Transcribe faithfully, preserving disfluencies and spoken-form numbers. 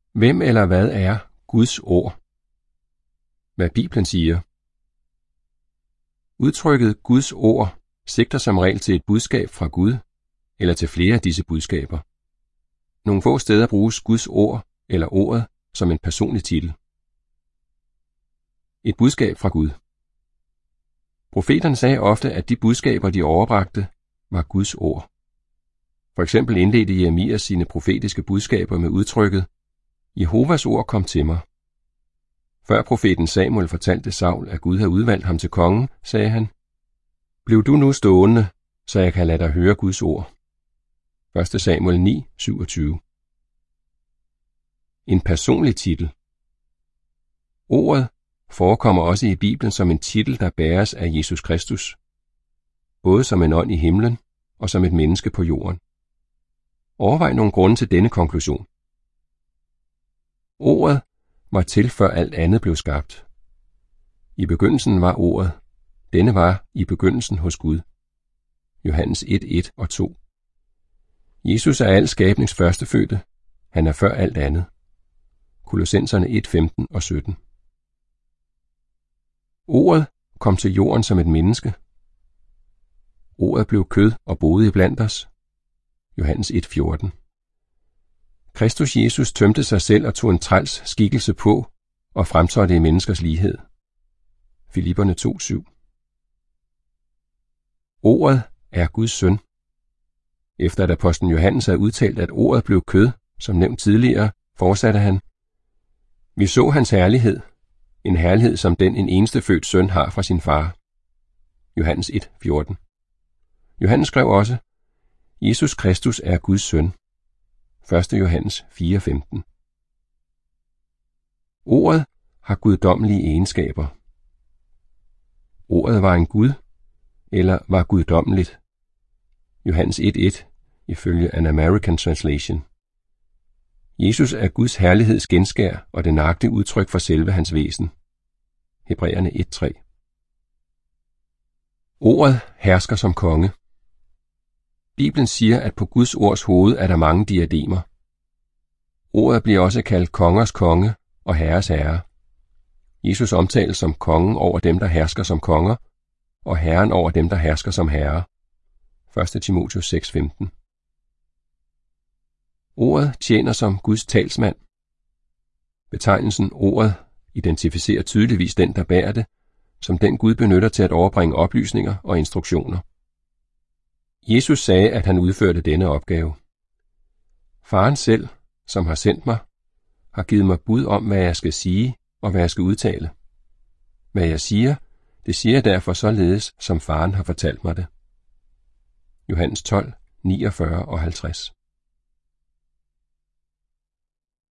Hvem eller hvad er Guds ord? Hvad Bibelen siger. Udtrykket Guds ord sigter som regel til et budskab fra Gud, eller til flere af disse budskaber. Nogle få steder bruges Guds ord eller ordet som en personlig titel. Et budskab fra Gud. Profeterne sagde ofte, at de budskaber, de overbragte, var Guds ord. For eksempel indledte Jeremias sine profetiske budskaber med udtrykket: Jehovas ord kom til mig. Før profeten Samuel fortalte Saul, at Gud havde udvalgt ham til kongen, sagde han: Bliv du nu stående, så jeg kan lade dig høre Guds ord. første Samuel ni, syvogtyve. En personlig titel. Ordet forekommer også i Bibelen som en titel, der bæres af Jesus Kristus, både som en ånd i himlen og som et menneske på jorden. Overvej nogle grunde til denne konklusion. Ordet var til, før alt andet blev skabt. I begyndelsen var ordet. Denne var i begyndelsen hos Gud. Johannes et, et og to. Jesus er al skabnings førstefødte. Han er før alt andet. Kolossenserne et, femten og sytten. Ordet kom til jorden som et menneske. Ordet blev kød og boede iblandt os. Johannes et, fjorten. Kristus Jesus tømte sig selv og tog en træls skikkelse på og fremtrådte i menneskers lighed. Filipperne to, syv. Ordet er Guds søn. Efter at apostlen Johannes havde udtalt, at ordet blev kød, som nævnt tidligere, fortsatte han: Vi så hans herlighed, en herlighed som den en eneste født søn har fra sin far. Johannes et, fjorten. Johannes skrev også: Jesus Kristus er Guds søn. første Johannes fire, femten. Ordet har guddommelige egenskaber. Ordet var en Gud, eller var guddommeligt. Johannes et, et, ifølge An American Translation. Jesus er Guds herligheds genskær og det nøjagtige udtryk for selve hans væsen. Hebræerne et, tre. Ordet hersker som konge. Bibelen siger, at på Guds ords hoved er der mange diademer. Ordet bliver også kaldt kongers konge og herres herre. Jesus omtales som kongen over dem, der hersker som konger, og herren over dem, der hersker som herre. første Timotheus seks, femten. Ordet tjener som Guds talsmand. Betegnelsen ordet identificerer tydeligvis den, der bærer det, som den Gud benytter til at overbringe oplysninger og instruktioner. Jesus sagde, at han udførte denne opgave. Faren selv, som har sendt mig, har givet mig bud om, hvad jeg skal sige og hvad jeg skal udtale. Hvad jeg siger, det siger jeg derfor således, som faren har fortalt mig det. Johannes tolv, niogfyrre og halvtreds.